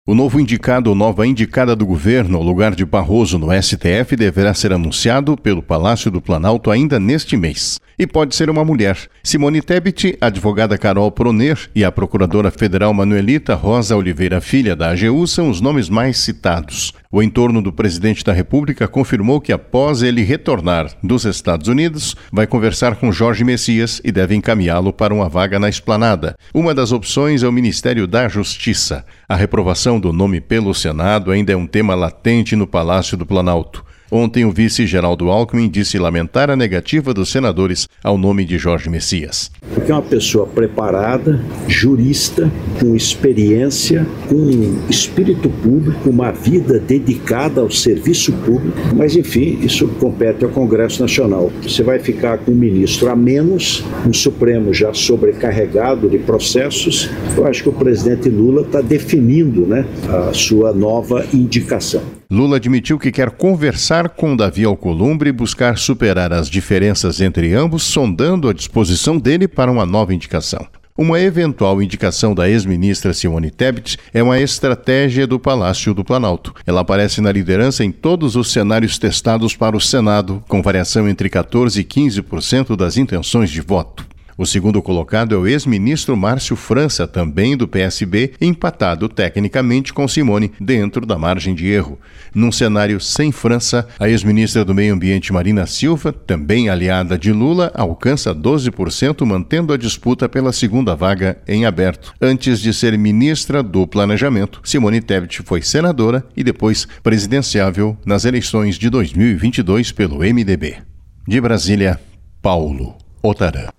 O novo indicado ou nova indicada do governo ao lugar de Barroso no STF deverá ser anunciado pelo Palácio do Planalto ainda neste mês. E pode ser uma mulher. Simone Tebet, a advogada Carol Proner e a procuradora federal Manuelita Rosa Oliveira Filha da AGU são os nomes mais citados. O entorno do presidente da República confirmou que após ele retornar dos Estados Unidos, vai conversar com Jorge Messias e deve encaminhá-lo para uma vaga na esplanada. Uma das opções é o Ministério da Justiça. A reprovação do nome pelo Senado ainda é um tema latente no Palácio do Planalto. Ontem, o vice Geraldo Alckmin disse lamentar a negativa dos senadores ao nome de Jorge Messias. Porque é uma pessoa preparada, jurista, com experiência, com espírito público, uma vida dedicada ao serviço público, mas enfim, isso compete ao Congresso Nacional. Você vai ficar com um ministro a menos, um Supremo já sobrecarregado de processos. Eu acho que o presidente Lula está definindo, a sua nova indicação. Lula admitiu que quer conversar com Davi Alcolumbre e buscar superar as diferenças entre ambos, sondando a disposição dele para uma nova indicação. Uma eventual indicação da ex-ministra Simone Tebet é uma estratégia do Palácio do Planalto. Ela aparece na liderança em todos os cenários testados para o Senado, com variação entre 14% e 15% das intenções de voto. O segundo colocado é o ex-ministro Márcio França, também do PSB, empatado tecnicamente com Simone, dentro da margem de erro. Num cenário sem França, a ex-ministra do Meio Ambiente Marina Silva, também aliada de Lula, alcança 12%, mantendo a disputa pela segunda vaga em aberto. Antes de ser ministra do Planejamento, Simone Tebet foi senadora e depois presidenciável nas eleições de 2022 pelo MDB. De Brasília, Paulo Otarã.